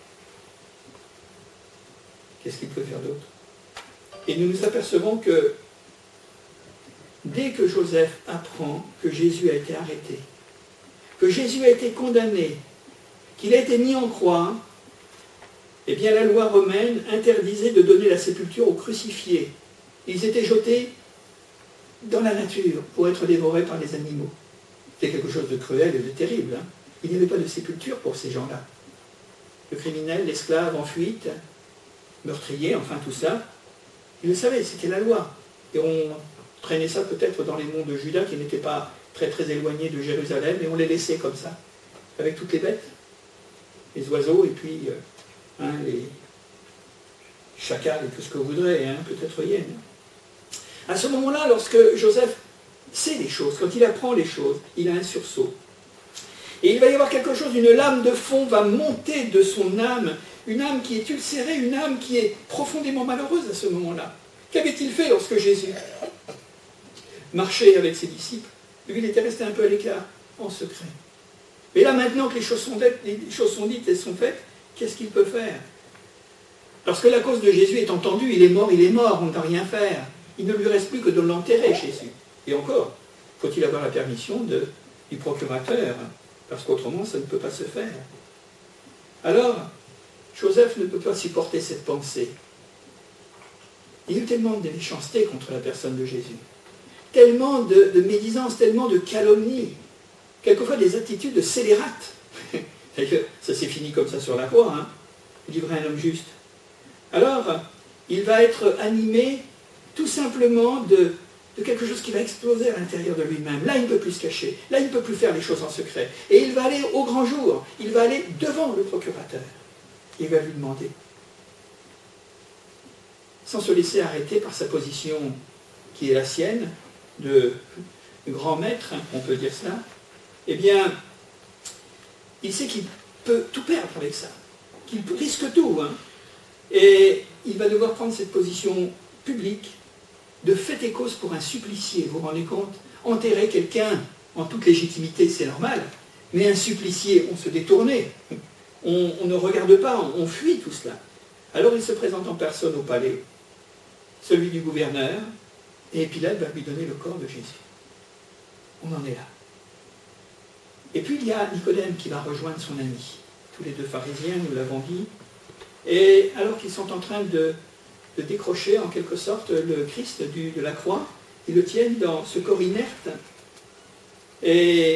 Qu'est-ce qu'il peut faire d'autre? Et nous nous apercevons que dès que Joseph apprend que Jésus a été arrêté, que Jésus a été condamné, qu'il a été mis en croix, la loi romaine interdisait de donner la sépulture aux crucifiés. Ils étaient jetés dans la nature pour être dévorés par les animaux. C'est quelque chose de cruel et de terrible. Il n'y avait pas de sépulture pour ces gens-là. Le criminel, l'esclave en fuite, meurtrier, enfin tout ça, ils le savaient, c'était la loi. Et on traînait ça peut-être dans les monts de Juda, qui n'étaient pas très très éloignés de Jérusalem, et on les laissait comme ça, avec toutes les bêtes, les oiseaux, et puis les chacals et tout ce que vous voudrez, peut-être hyènes. À ce moment-là, lorsque Joseph sait les choses, quand il apprend les choses, il a un sursaut. Et il va y avoir quelque chose, une lame de fond va monter de son âme, une âme qui est ulcérée, une âme qui est profondément malheureuse à ce moment-là. Qu'avait-il fait lorsque Jésus marchait avec ses disciples? Lui, il était resté un peu à l'écart, en secret. Mais là, maintenant que les choses sont dites et sont faites, qu'est-ce qu'il peut faire? Lorsque la cause de Jésus est entendue, il est mort, on ne peut rien faire. Il ne lui reste plus que de l'enterrer, Jésus. Et encore, faut-il avoir la permission du procurateur, parce qu'autrement, ça ne peut pas se faire. Alors, Joseph ne peut pas supporter cette pensée. Il y a eu tellement de méchanceté contre la personne de Jésus, tellement de médisance, tellement de calomnie, quelquefois des attitudes scélérates. Ça s'est fini comme ça sur la croix, livré à un homme juste. Alors, il va être animé tout simplement de quelque chose qui va exploser à l'intérieur de lui-même. Là, il ne peut plus se cacher. Là, il ne peut plus faire les choses en secret. Et il va aller au grand jour. Il va aller devant le procurateur. Il va lui demander, sans se laisser arrêter par sa position qui est la sienne, de grand maître, on peut dire cela, il sait qu'il peut tout perdre avec ça, qu'il risque tout. Et il va devoir prendre cette position publique de fait et cause pour un supplicié. Vous vous rendez compte? Enterrer quelqu'un en toute légitimité, c'est normal, mais un supplicié, on se détournait, on ne regarde pas, on fuit tout cela. Alors il se présente en personne au palais, celui du gouverneur, et Pilate va lui donner le corps de Jésus. On en est là. Et puis il y a Nicodème qui va rejoindre son ami. Tous les deux pharisiens, nous l'avons dit. Et alors qu'ils sont en train de décrocher en quelque sorte le Christ de la croix, ils le tiennent dans ce corps inerte. Et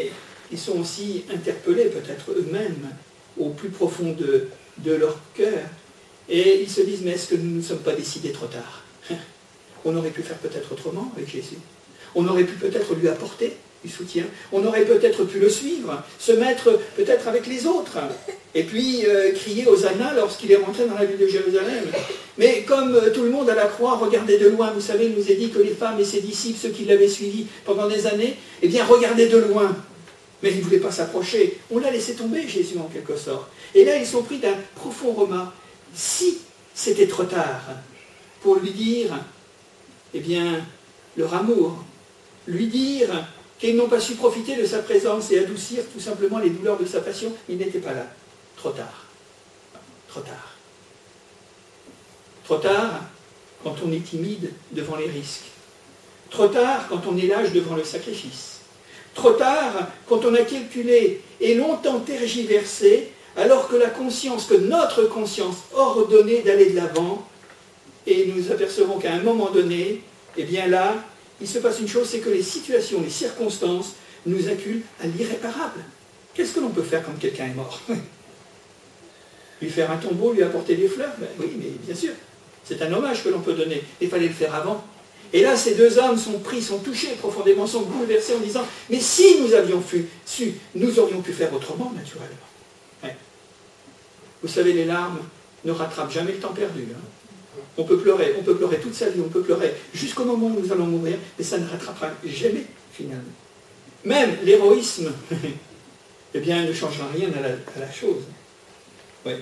ils sont aussi interpellés, peut-être eux-mêmes, au plus profond de leur cœur. Et ils se disent, mais est-ce que nous ne sommes pas décidés trop tard? On aurait pu faire peut-être autrement avec Jésus. On aurait pu peut-être lui apporter du soutien. On aurait peut-être pu le suivre, se mettre peut-être avec les autres, et puis crier Hosanna lorsqu'il est rentré dans la ville de Jérusalem. Mais comme tout le monde à la croix regardait de loin, vous savez, il nous est dit que les femmes et ses disciples, ceux qui l'avaient suivi pendant des années, eh bien regardaient de loin. Mais ils ne voulaient pas s'approcher. On l'a laissé tomber, Jésus, en quelque sorte. Et là, ils sont pris d'un profond remords. Si c'était trop tard pour lui dire, eh bien, leur amour, lui dire qu'ils n'ont pas su profiter de sa présence et adoucir tout simplement les douleurs de sa passion, il n'était pas là. Trop tard. Trop tard. Trop tard quand on est timide devant les risques. Trop tard quand on est lâche devant le sacrifice. Trop tard quand on a calculé et longtemps tergiversé, alors que la conscience, que notre conscience ordonnait d'aller de l'avant, et nous apercevons qu'à un moment donné, eh bien là, il se passe une chose, c'est que les situations, les circonstances nous acculent à l'irréparable. Qu'est-ce que l'on peut faire quand quelqu'un est mort? Lui faire un tombeau, lui apporter des fleurs? Ben oui, mais bien sûr, c'est un hommage que l'on peut donner. Il fallait le faire avant. Et là, ces deux hommes sont pris, sont touchés profondément, sont bouleversés en disant, mais si nous avions su, nous aurions pu faire autrement, naturellement. Ouais. Vous savez, les larmes ne rattrapent jamais le temps perdu. Hein. On peut pleurer toute sa vie, on peut pleurer jusqu'au moment où nous allons mourir, mais ça ne rattrapera jamais, finalement. Même l'héroïsme, eh bien, ne changera rien à la chose. Ouais.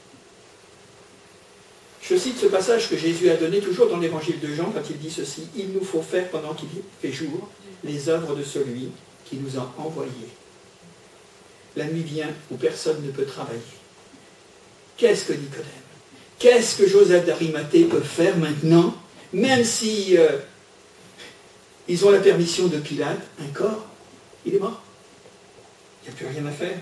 Je cite ce passage que Jésus a donné toujours dans l'évangile de Jean, quand il dit ceci, « Il nous faut faire, pendant qu'il fait jour, les œuvres de celui qui nous a envoyés. La nuit vient où personne ne peut travailler. » Qu'est-ce que Nicodème? Qu'est-ce que Joseph d'Arimathée peut faire maintenant, même si ils ont la permission de Pilate, un corps, il est mort. Il n'y a plus rien à faire.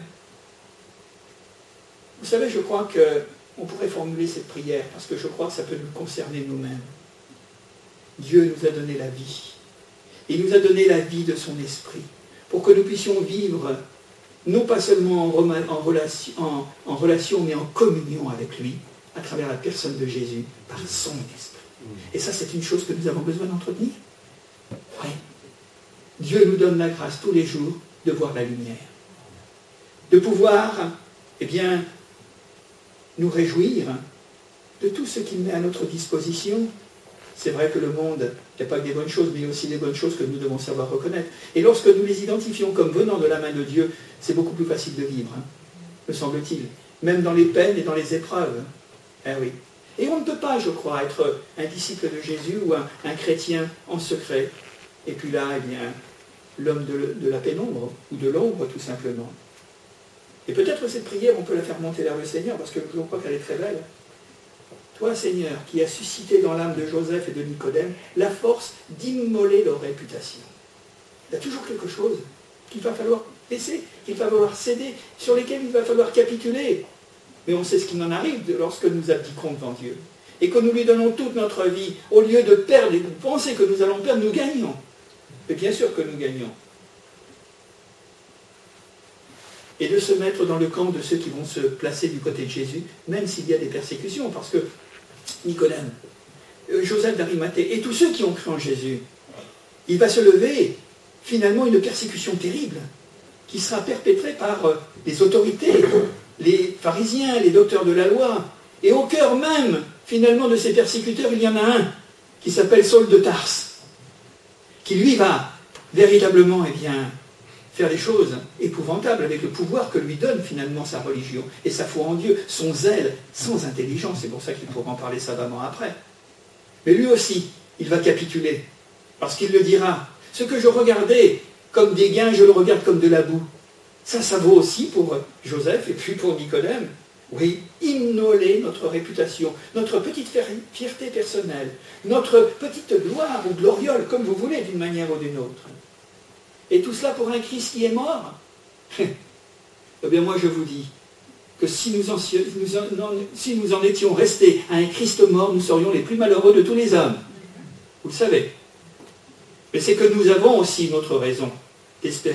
Vous savez, je crois qu'on pourrait formuler cette prière, parce que je crois que ça peut nous concerner nous-mêmes. Dieu nous a donné la vie. Il nous a donné la vie de son esprit, pour que nous puissions vivre, non pas seulement en relation, mais en communion avec lui, à travers la personne de Jésus, par son esprit. Et ça, c'est une chose que nous avons besoin d'entretenir. Oui. Dieu nous donne la grâce tous les jours de voir la lumière. De pouvoir, eh bien, nous réjouir de tout ce qu'il met à notre disposition. C'est vrai que le monde, il n'y a pas que des bonnes choses, mais il y a aussi des bonnes choses que nous devons savoir reconnaître. Et lorsque nous les identifions comme venant de la main de Dieu, c'est beaucoup plus facile de vivre, me semble-t-il. Même dans les peines et dans les épreuves. Eh oui. Et on ne peut pas, je crois, être un disciple de Jésus ou un chrétien en secret. Et puis là, eh bien, l'homme de la pénombre, ou de l'ombre, tout simplement. Et peut-être cette prière, on peut la faire monter vers le Seigneur, parce que je crois qu'elle est très belle. Toi, Seigneur, qui as suscité dans l'âme de Joseph et de Nicodème la force d'immoler leur réputation. Il y a toujours quelque chose qu'il va falloir laisser, qu'il va falloir céder, sur lesquels il va falloir capituler. Mais on sait ce qu'il en arrive lorsque nous abdiquons devant Dieu. Et que nous lui donnons toute notre vie, au lieu de perdre et de penser que nous allons perdre, nous gagnons. Et bien sûr que nous gagnons. Et de se mettre dans le camp de ceux qui vont se placer du côté de Jésus, même s'il y a des persécutions, parce que Nicodème, Joseph d'Arimathée et tous ceux qui ont cru en Jésus, il va se lever finalement une persécution terrible qui sera perpétrée par les autorités, les pharisiens, les docteurs de la loi. Et au cœur même, finalement, de ces persécuteurs, il y en a un qui s'appelle Saul de Tarse, qui lui va véritablement, eh bien, faire des choses épouvantables avec le pouvoir que lui donne finalement sa religion et sa foi en Dieu, son zèle, sans intelligence. C'est pour ça qu'il pourra en parler savamment après. Mais lui aussi, il va capituler, parce qu'il le dira. Ce que je regardais comme des gains, je le regarde comme de la boue. Ça vaut aussi pour Joseph et puis pour Nicodème. Oui, immoler notre réputation, notre petite fierté personnelle, notre petite gloire ou gloriole, comme vous voulez, d'une manière ou d'une autre. Et tout cela pour un Christ qui est mort. Eh bien moi je vous dis que si nous en étions restés à un Christ mort, nous serions les plus malheureux de tous les hommes. Vous le savez. Mais c'est que nous avons aussi notre raison d'espérer.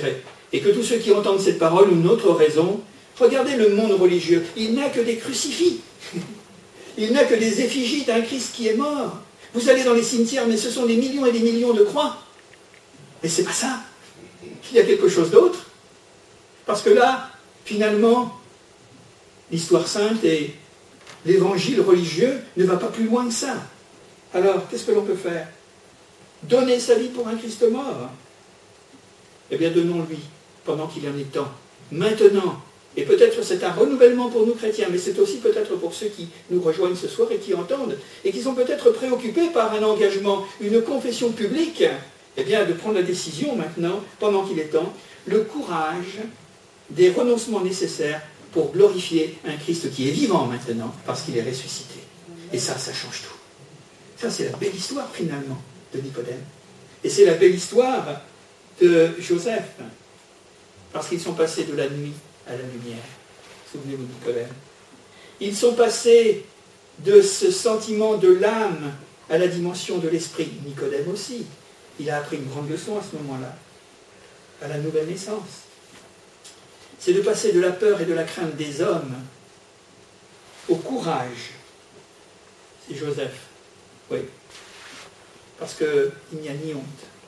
Et que tous ceux qui entendent cette parole ont une autre raison. Regardez le monde religieux, il n'a que des crucifix. Il n'a que des effigies d'un Christ qui est mort. Vous allez dans les cimetières, mais ce sont des millions et des millions de croix. Mais c'est pas ça. Il y a quelque chose d'autre. Parce que là, finalement, l'histoire sainte et l'évangile religieux ne va pas plus loin que ça. Alors, qu'est-ce que l'on peut faire? Donner sa vie pour un Christ mort? Eh bien, donnons-lui pendant qu'il en est temps. Maintenant. Et peut-être c'est un renouvellement pour nous chrétiens, mais c'est aussi peut-être pour ceux qui nous rejoignent ce soir et qui entendent, et qui sont peut-être préoccupés par un engagement, une confession publique, eh bien, de prendre la décision maintenant, pendant qu'il est temps, le courage des renoncements nécessaires pour glorifier un Christ qui est vivant maintenant, parce qu'il est ressuscité. Et ça change tout. Ça, c'est la belle histoire, finalement, de Nicodème. Et c'est la belle histoire de Joseph, parce qu'ils sont passés de la nuit à la lumière. Souvenez-vous de Nicodème. Ils sont passés de ce sentiment de l'âme à la dimension de l'esprit. Nicodème aussi. Il a appris une grande leçon à ce moment-là, à la nouvelle naissance. C'est de passer de la peur et de la crainte des hommes au courage. C'est Joseph. Oui. Parce qu'il n'y a ni honte.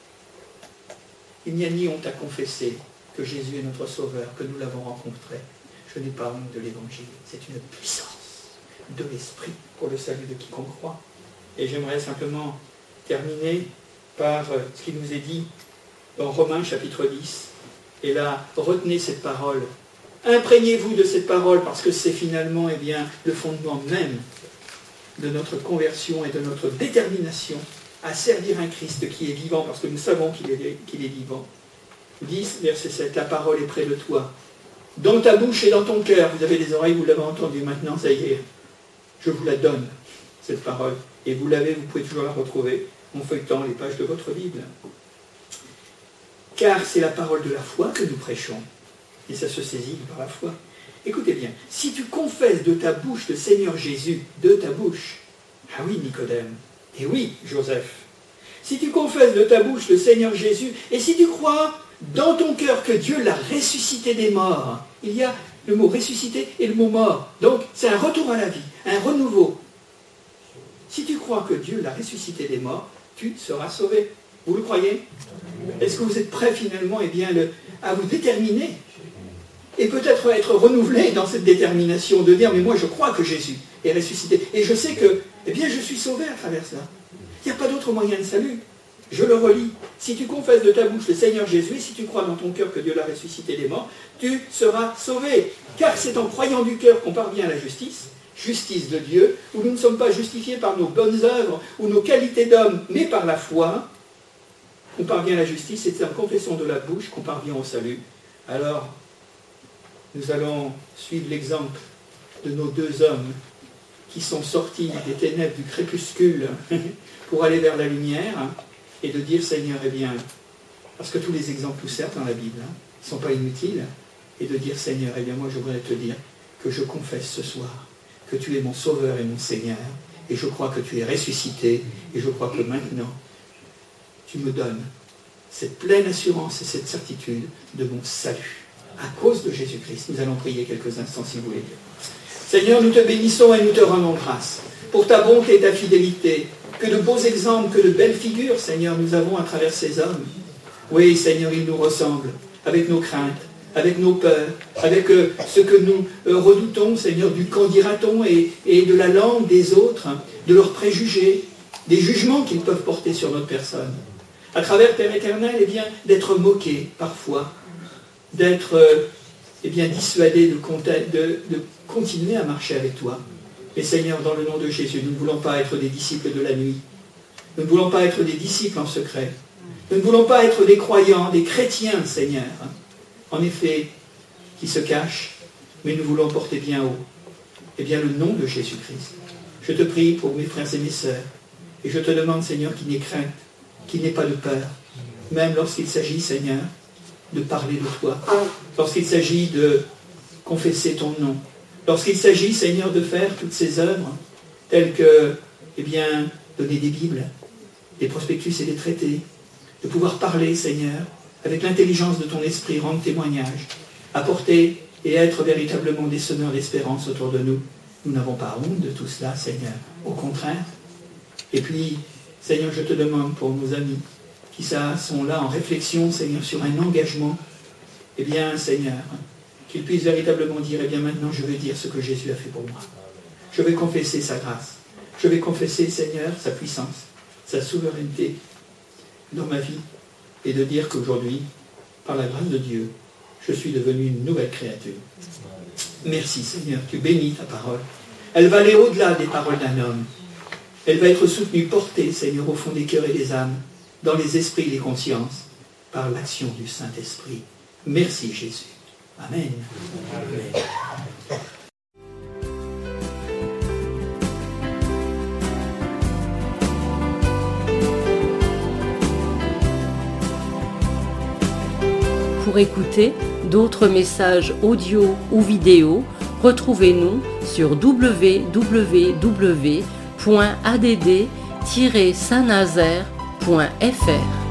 Il n'y a ni honte à confesser que Jésus est notre Sauveur, que nous l'avons rencontré. Je n'ai pas honte de l'Évangile. C'est une puissance de l'Esprit pour le salut de quiconque croit. Et j'aimerais simplement terminer par ce qui nous est dit dans Romains chapitre 10. Et là, retenez cette parole. Imprégnez-vous de cette parole, parce que c'est finalement le fondement même de notre conversion et de notre détermination à servir un Christ qui est vivant, parce que nous savons qu'il est vivant. 10, verset 7, la parole est près de toi, dans ta bouche et dans ton cœur. Vous avez des oreilles, vous l'avez entendu, maintenant ça y est, je vous la donne, cette parole. Et vous l'avez, vous pouvez toujours la retrouver en feuilletant les pages de votre Bible. Car c'est la parole de la foi que nous prêchons, et ça se saisit par la foi. Écoutez bien, si tu confesses de ta bouche le Seigneur Jésus, de ta bouche, ah oui Nicodème, et oui Joseph, si tu confesses de ta bouche le Seigneur Jésus, et si tu crois dans ton cœur que Dieu l'a ressuscité des morts, il y a le mot ressuscité et le mot mort, donc c'est un retour à la vie, un renouveau. Si tu crois que Dieu l'a ressuscité des morts, tu seras sauvé. Vous le croyez? Est-ce que vous êtes prêts finalement à vous déterminer et peut-être être renouvelé dans cette détermination de dire mais moi je crois que Jésus est ressuscité et je sais que je suis sauvé à travers cela. Il n'y a pas d'autre moyen de salut. Je le relis. Si tu confesses de ta bouche le Seigneur Jésus, et si tu crois dans ton cœur que Dieu l'a ressuscité des morts, tu seras sauvé. Car c'est en croyant du cœur qu'on parvient à la justice, justice de Dieu, où nous ne sommes pas justifiés par nos bonnes œuvres ou nos qualités d'homme, mais par la foi, qu'on parvient à la justice, et c'est en confession de la bouche qu'on parvient au salut. Alors, nous allons suivre l'exemple de nos deux hommes qui sont sortis des ténèbres du crépuscule pour aller vers la lumière, et de dire, Seigneur, parce que tous les exemples nous servent dans la Bible, ne sont pas inutiles, et de dire, Seigneur, moi je voudrais te dire que je confesse ce soir que tu es mon Sauveur et mon Seigneur, et je crois que tu es ressuscité, et je crois que maintenant, tu me donnes cette pleine assurance et cette certitude de mon salut, à cause de Jésus-Christ. Nous allons prier quelques instants, si vous voulez. Seigneur, nous te bénissons et nous te rendons grâce pour ta bonté et ta fidélité. Que de beaux exemples, que de belles figures, Seigneur, nous avons à travers ces hommes. Oui, Seigneur, ils nous ressemblent, avec nos craintes, avec nos peurs, avec ce que nous redoutons, Seigneur, du qu'en dira-t-on et de la langue des autres, de leurs préjugés, des jugements qu'ils peuvent porter sur notre personne. À travers, Père éternel, d'être moqués parfois, d'être dissuadés de continuer à marcher avec toi. Mais Seigneur, dans le nom de Jésus, nous ne voulons pas être des disciples de la nuit. Nous ne voulons pas être des disciples en secret. Nous ne voulons pas être des croyants, des chrétiens, Seigneur. En effet, qui se cachent, mais nous voulons porter bien haut le nom de Jésus-Christ. Je te prie pour mes frères et mes sœurs. Et je te demande, Seigneur, qu'il n'ait crainte, qu'il n'ait pas de peur. Même lorsqu'il s'agit, Seigneur, de parler de toi. Lorsqu'il s'agit de confesser ton nom. Lorsqu'il s'agit, Seigneur, de faire toutes ces œuvres, telles que, donner des Bibles, des prospectus et des traités, de pouvoir parler, Seigneur, avec l'intelligence de ton esprit, rendre témoignage, apporter et être véritablement des sonneurs d'espérance autour de nous. Nous n'avons pas honte de tout cela, Seigneur. Au contraire. Et puis, Seigneur, je te demande pour nos amis qui sont là en réflexion, Seigneur, sur un engagement, eh bien, Seigneur, qu'ils puissent véritablement dire, eh bien, maintenant, je vais dire ce que Jésus a fait pour moi. Je vais confesser sa grâce. Je vais confesser, Seigneur, sa puissance, sa souveraineté dans ma vie, et de dire qu'aujourd'hui, par la grâce de Dieu, je suis devenu une nouvelle créature. Merci, Seigneur, tu bénis ta parole. Elle va aller au-delà des paroles d'un homme. Elle va être soutenue, portée, Seigneur, au fond des cœurs et des âmes, dans les esprits et les consciences, par l'action du Saint-Esprit. Merci, Jésus. Amen. Amen. Pour écouter d'autres messages audio ou vidéo, retrouvez-nous sur www.add-saint-nazaire.fr.